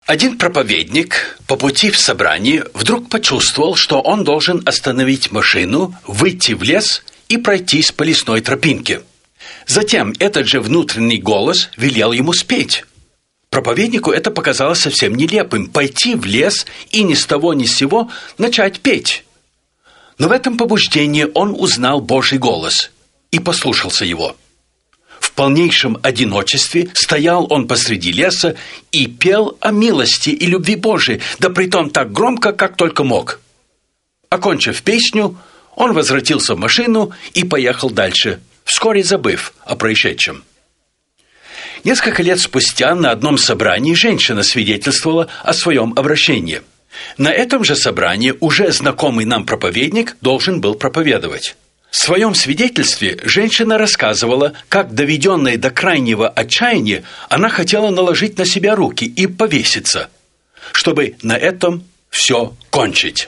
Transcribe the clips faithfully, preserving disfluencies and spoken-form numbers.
Один проповедник по пути в собрание вдруг почувствовал, что он должен остановить машину, выйти в лес и пройтись по лесной тропинке. Затем этот же внутренний голос велел ему спеть. Проповеднику это показалось совсем нелепым – пойти в лес и ни с того ни с сего начать петь. Но в этом побуждении он узнал Божий голос и послушался его. В полнейшем одиночестве стоял он посреди леса и пел о милости и любви Божией, да притом так громко, как только мог. Окончив песню, он возвратился в машину и поехал дальше, вскоре забыв о происшедшем. Несколько лет спустя на одном собрании женщина свидетельствовала о своем обращении. На этом же собрании уже знакомый нам проповедник должен был проповедовать. В своем свидетельстве женщина рассказывала, как, доведенная до крайнего отчаяния, она хотела наложить на себя руки и повеситься, чтобы на этом все кончить.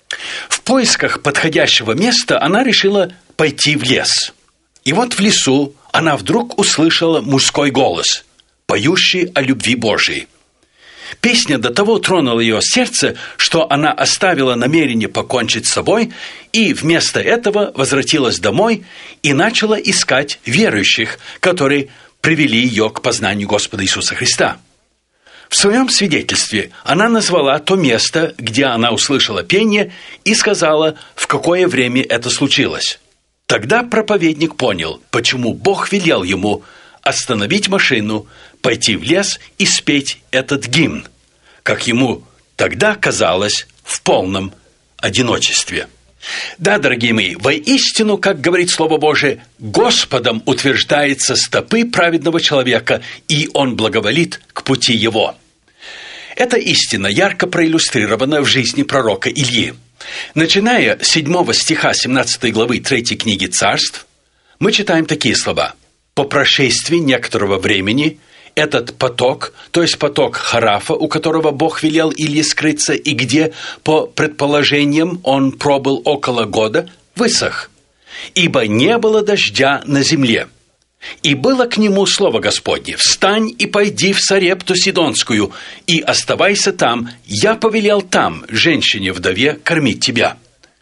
В поисках подходящего места она решила пойти в лес. И вот в лесу она вдруг услышала мужской голос, поющий о любви Божией. Песня до того тронула ее сердце, что она оставила намерение покончить с собой и вместо этого возвратилась домой и начала искать верующих, которые привели ее к познанию Господа Иисуса Христа. В своем свидетельстве она назвала то место, где она услышала пение, и сказала, в какое время это случилось. Тогда проповедник понял, почему Бог велел ему остановить машину, пойти в лес и спеть этот гимн, как ему тогда казалось, в полном одиночестве. Да, дорогие мои, воистину, как говорит Слово Божие, Господом утверждается стопы праведного человека, и Он благоволит к пути его. Эта истина ярко проиллюстрирована в жизни пророка Ильи. Начиная с седьмого стиха семнадцатой главы третьей книги Царств, мы читаем такие слова. «По прошествии некоторого времени этот поток, то есть поток Харафа, у которого Бог велел Илье скрыться, и где, по предположениям, он пробыл около года, высох, ибо не было дождя на земле. И было к нему слово Господне: встань и пойди в Сарепту Сидонскую, и оставайся там, я повелел там, женщине-вдове, кормить тебя».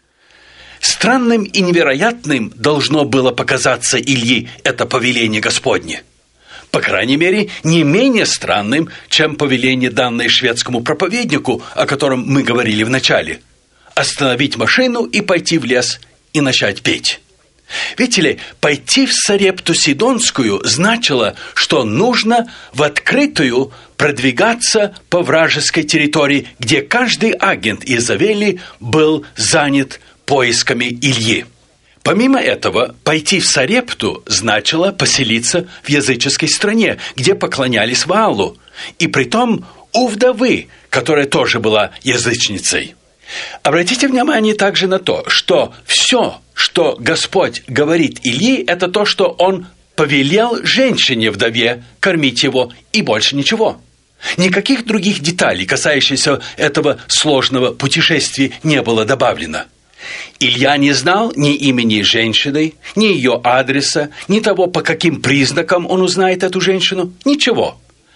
Странным и невероятным должно было показаться Ильи это повеление Господне. По крайней мере, не менее странным, чем повеление, данное шведскому проповеднику, о котором мы говорили в начале. Остановить машину и пойти в лес и начать петь. Видите ли, пойти в Сарепту Сидонскую значило, что нужно в открытую продвигаться по вражеской территории, где каждый агент Иезавели был занят поисками Ильи. Помимо этого, пойти в Сарепту значило поселиться в языческой стране, где поклонялись Ваалу, и притом у вдовы, которая тоже была язычницей. Обратите внимание также на то, что все, что Господь говорит Илии, это то, что Он повелел женщине-вдове кормить его, и больше ничего. Никаких других деталей, касающихся этого сложного путешествия, не было добавлено. Илья не знал ни имени женщины, ни ее адреса, ни того, по каким признакам он узнает эту женщину, ничего.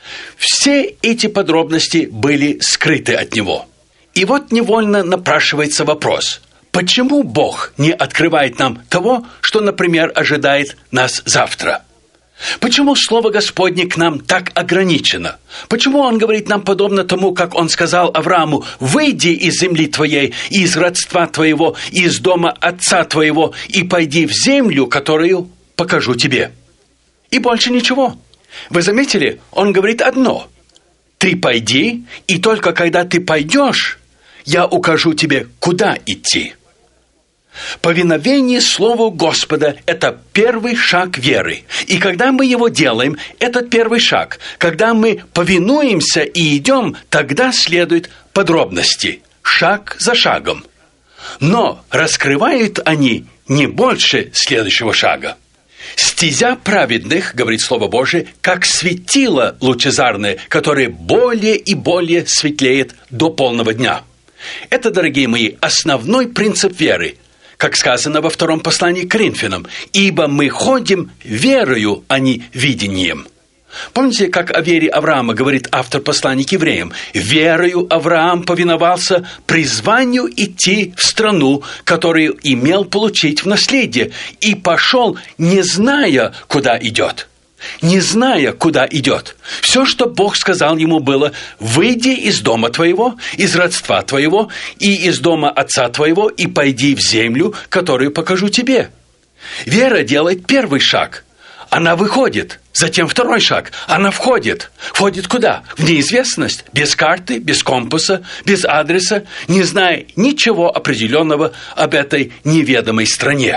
Все эти подробности были скрыты от него. И вот невольно напрашивается вопрос: почему Бог не открывает нам того, что, например, ожидает нас завтра? Почему Слово Господне к нам так ограничено? Почему Он говорит нам подобно тому, как Он сказал Аврааму: «Выйди из земли твоей, из родства твоего, из дома отца твоего, и пойди в землю, которую покажу тебе»? И больше ничего. Вы заметили, Он говорит одно: «Ты пойди, и только когда ты пойдешь, я укажу тебе, куда идти». Повиновение Слову Господа – это первый шаг веры. И когда мы его делаем, этот первый шаг, когда мы повинуемся и идем, тогда следуют подробности, шаг за шагом. Но раскрывают они не больше следующего шага. «Стезя праведных, — говорит Слово Божие, — как светило лучезарное, которое более и более светлеет до полного дня». Это, дорогие мои, основной принцип веры. Как сказано во втором послании к Коринфянам: «Ибо мы ходим верою, а не видением». Помните, как о вере Авраама говорит автор послания к евреям? «Верою Авраам повиновался призванию идти в страну, которую имел получить в наследие, и пошел, не зная, куда идет». Не зная, куда идет. Все, что Бог сказал ему, было: «Выйди из дома твоего, из родства твоего и из дома отца твоего, и пойди в землю, которую покажу тебе». Вера делает первый шаг. Она выходит. Затем второй шаг. Она входит. Входит куда? В неизвестность. Без карты, без компаса, без адреса, не зная ничего определенного об этой неведомой стране.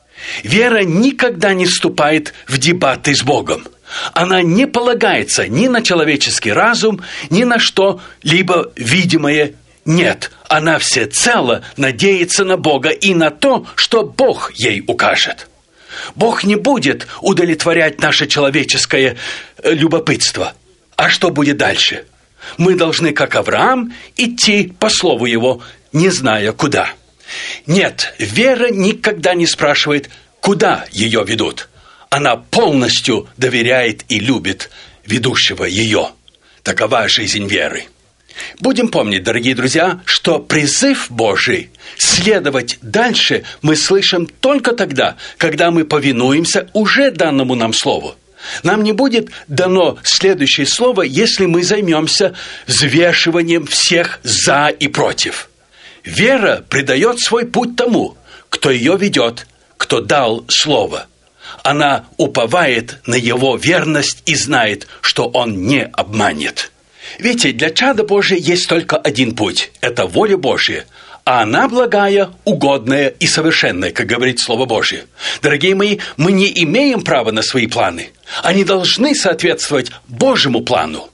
Вера никогда не вступает в дебаты с Богом. Она не полагается ни на человеческий разум, ни на что-либо видимое. Нет, она всецело надеется на Бога и на то, что Бог ей укажет. Бог не будет удовлетворять наше человеческое любопытство. А что будет дальше? Мы должны, как Авраам, идти по слову его, не зная куда. Нет, вера никогда не спрашивает, куда ее ведут. Она полностью доверяет и любит ведущего ее. Такова жизнь веры. Будем помнить, дорогие друзья, что призыв Божий следовать дальше мы слышим только тогда, когда мы повинуемся уже данному нам слову. Нам не будет дано следующее слово, если мы займемся взвешиванием всех «за» и «против». Вера придает свой путь тому, кто ее ведет, кто дал слово. Она уповает на его верность и знает, что он не обманет. Видите, для чада Божия есть только один путь – это воля Божья, а она благая, угодная и совершенная, как говорит Слово Божье. Дорогие мои, мы не имеем права на свои планы. Они должны соответствовать Божьему плану.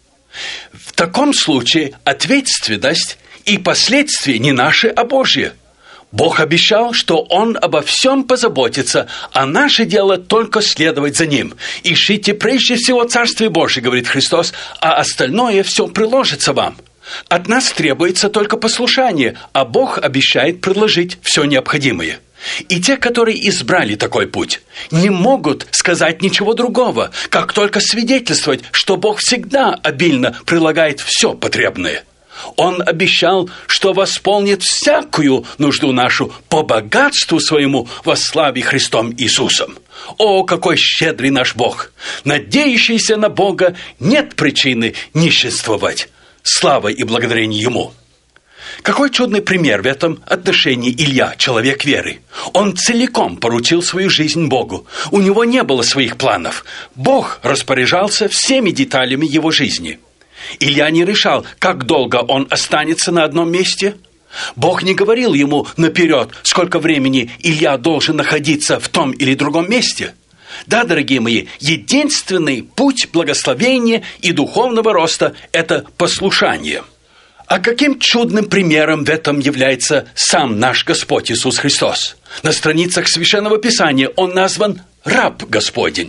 В таком случае ответственность и последствия не наши, а Божьи. Бог обещал, что Он обо всем позаботится, а наше дело только следовать за Ним. «Ищите прежде всего Царствие Божие, — говорит Христос, — а остальное все приложится вам». От нас требуется только послушание, а Бог обещает предложить все необходимое. И те, которые избрали такой путь, не могут сказать ничего другого, как только свидетельствовать, что Бог всегда обильно прилагает все потребное. Он обещал, что восполнит всякую нужду нашу по богатству своему во славе Христом Иисусом. О, какой щедрый наш Бог! Надеющийся на Бога нет причины нищенствовать. Слава и благодарение Ему! Какой чудный пример в этом отношении Илья, человек веры. Он целиком поручил свою жизнь Богу. У него не было своих планов. Бог распоряжался всеми деталями его жизни. Илья не решал, как долго он останется на одном месте. Бог не говорил ему наперед, сколько времени Илья должен находиться в том или другом месте. Да, дорогие мои, единственный путь благословения и духовного роста – это послушание. А каким чудным примером в этом является сам наш Господь Иисус Христос? На страницах Священного Писания Он назван «раб Господень».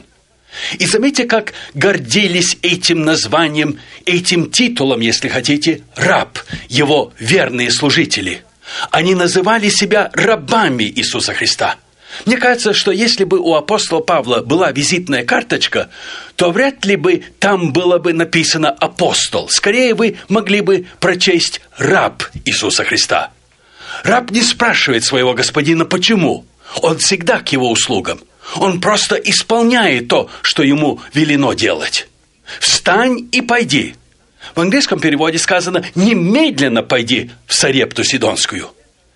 И заметьте, как гордились этим названием, этим титулом, если хотите, раб, его верные служители. Они называли себя рабами Иисуса Христа. Мне кажется, что если бы у апостола Павла была визитная карточка, то вряд ли бы там было бы написано «апостол». Скорее, вы могли бы прочесть «раб Иисуса Христа». Раб не спрашивает своего господина «почему?». Он всегда к его услугам. Он просто исполняет то, что ему велено делать. «Встань и пойди». В английском переводе сказано «немедленно пойди в Сарепту Сидонскую».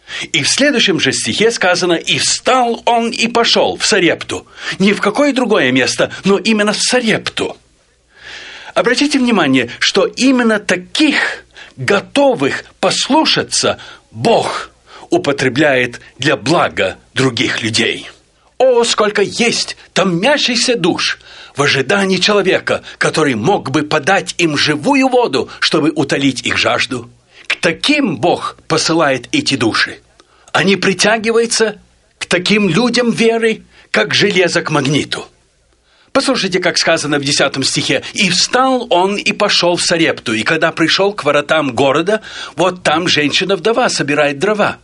И в следующем же стихе сказано «и встал он и пошел в Сарепту». Не в какое другое место, но именно в Сарепту. Обратите внимание, что именно таких, готовых послушаться, Бог употребляет для блага других людей. О, сколько есть томящихся душ в ожидании человека, который мог бы подать им живую воду, чтобы утолить их жажду. К таким Бог посылает эти души. Они притягиваются к таким людям веры, как железо к магниту. Послушайте, как сказано в десятом стихе. «И встал он и пошел в Сарепту, и когда пришел к воротам города, вот там женщина-вдова собирает дрова.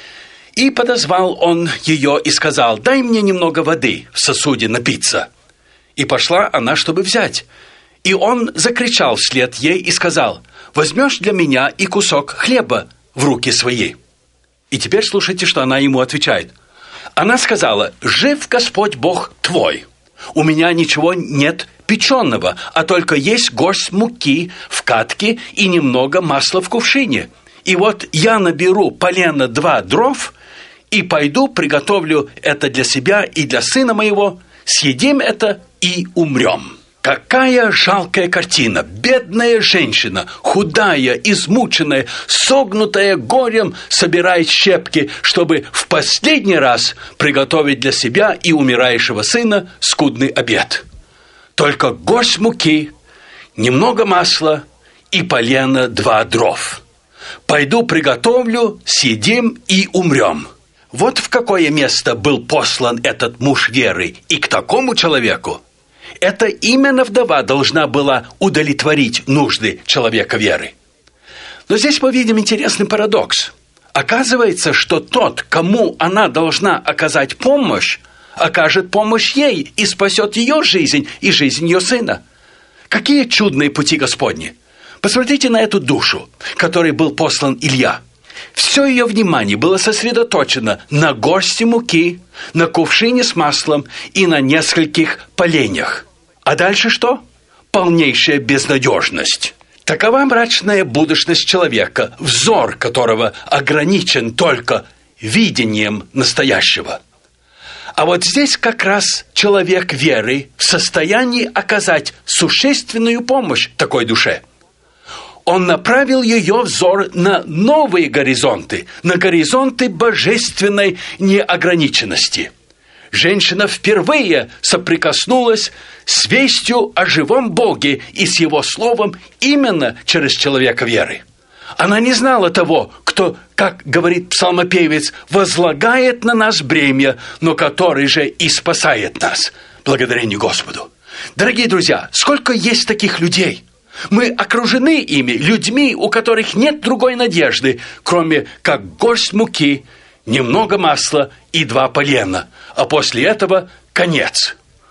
И подозвал он ее и сказал: дай мне немного воды в сосуде напиться. И пошла она, чтобы взять. И он закричал вслед ей и сказал: «Возьмешь для меня и кусок хлеба в руки свои». И теперь слушайте, что она ему отвечает. Она сказала: «Жив Господь Бог твой, у меня ничего нет печеного, а только есть горсть муки в катке и немного масла в кувшине. И вот я наберу полено два дров и пойду приготовлю это для себя и для сына моего, съедим это и умрем». Какая жалкая картина! Бедная женщина, худая, измученная, согнутая горем, собирает щепки, чтобы в последний раз приготовить для себя и умирающего сына скудный обед. Только горсть муки, немного масла и полено два дров. Пойду приготовлю, съедим и умрем. Вот в какое место был послан этот муж веры, и к такому человеку. Это именно вдова должна была удовлетворить нужды человека веры. Но здесь мы видим интересный парадокс. Оказывается, что тот, кому она должна оказать помощь, окажет помощь ей и спасет ее жизнь и жизнь ее сына. Какие чудные пути Господни! Посмотрите на эту душу, которой был послан Илья. Все ее внимание было сосредоточено на горсти муки, на кувшине с маслом и на нескольких поленьях. А дальше что? Полнейшая безнадежность. Такова мрачная будущность человека, взор которого ограничен только видением настоящего. А вот здесь как раз человек веры в состоянии оказать существенную помощь такой душе. Он направил ее взор на новые горизонты, на горизонты божественной неограниченности. Женщина впервые соприкоснулась с вестью о живом Боге и с Его Словом именно через человека веры. Она не знала того, кто, как говорит псалмопевец, возлагает на нас бремя, но который же и спасает нас. Благодарение Господу. Дорогие друзья, сколько есть таких людей? Мы окружены ими, людьми, у которых нет другой надежды, кроме как горсть муки, немного масла и два полена, а после этого конец.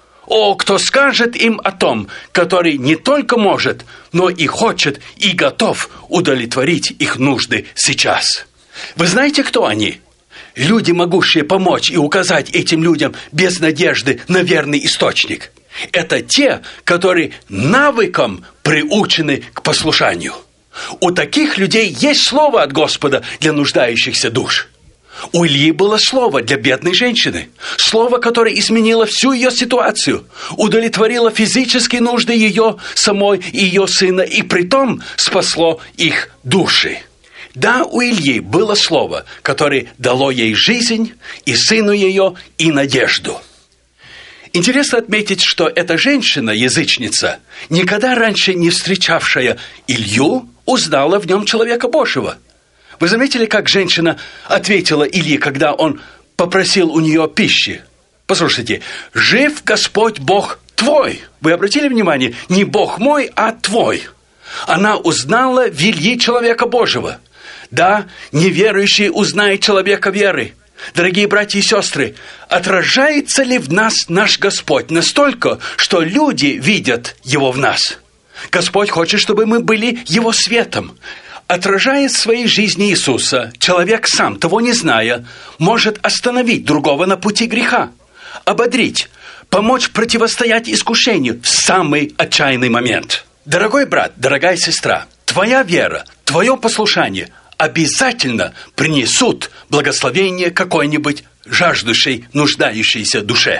О, кто скажет им о том, который не только может, но и хочет и готов удовлетворить их нужды сейчас. Вы знаете, кто они? Люди, могущие помочь и указать этим людям без надежды на верный источник. Это те, которые навыком приучены к послушанию. У таких людей есть слово от Господа для нуждающихся душ. У Ильи было слово для бедной женщины. Слово, которое изменило всю ее ситуацию, удовлетворило физические нужды ее самой и ее сына, и притом спасло их души. Да, у Ильи было слово, которое дало ей жизнь, и сыну ее, и надежду. Интересно отметить, что эта женщина, язычница, никогда раньше не встречавшая Илью, узнала в нем человека Божьего. Вы заметили, как женщина ответила Илье, когда он попросил у нее пищи? Послушайте, «Жив Господь Бог твой». Вы обратили внимание? Не Бог мой, а твой. Она узнала в Илье человека Божьего. Да, неверующий узнает человека веры. Дорогие братья и сестры, отражается ли в нас наш Господь настолько, что люди видят Его в нас? Господь хочет, чтобы мы были Его светом. Отражая в своей жизни Иисуса, человек сам, того не зная, может остановить другого на пути греха, ободрить, помочь противостоять искушению в самый отчаянный момент. Дорогой брат, дорогая сестра, твоя вера, твое послушание обязательно принесут благословение какой-нибудь жаждущей, нуждающейся душе.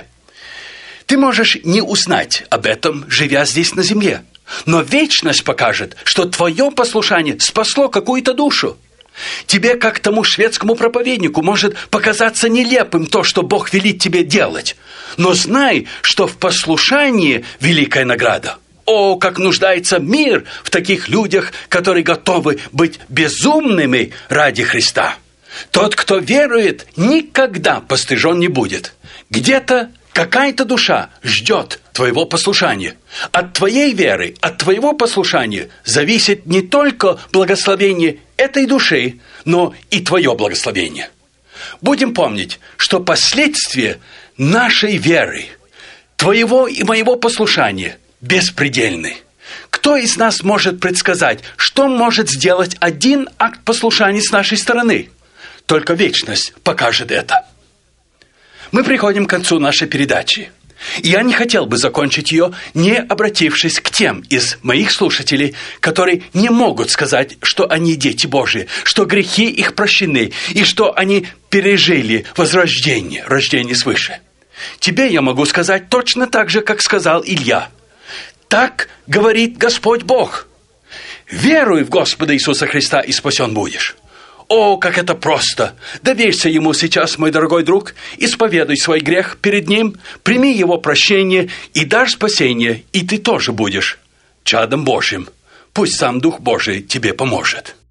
Ты можешь не узнать об этом, живя здесь на земле. Но вечность покажет, что твое послушание спасло какую-то душу. Тебе, как тому шведскому проповеднику, может показаться нелепым то, что Бог велит тебе делать. Но знай, что в послушании великая награда. О, как нуждается мир в таких людях, которые готовы быть безумными ради Христа. Тот, кто верует, никогда постыжен не будет. Где-то какая-то душа ждет твоего послушания. От твоей веры, от твоего послушания зависит не только благословение этой души, но и твое благословение. Будем помнить, что последствия нашей веры, твоего и моего послушания беспредельны. Кто из нас может предсказать, что может сделать один акт послушания с нашей стороны? Только вечность покажет это. Мы приходим к концу нашей передачи. И я не хотел бы закончить ее, не обратившись к тем из моих слушателей, которые не могут сказать, что они дети Божии, что грехи их прощены, и что они пережили возрождение, рождение свыше. Тебе я могу сказать точно так же, как сказал Илья. Так говорит Господь Бог. Веруй в Господа Иисуса Христа, и спасен будешь. О, как это просто! Доверься Ему сейчас, мой дорогой друг, исповедуй свой грех перед Ним, прими Его прощение и дашь спасение, и ты тоже будешь чадом Божьим. Пусть сам Дух Божий тебе поможет.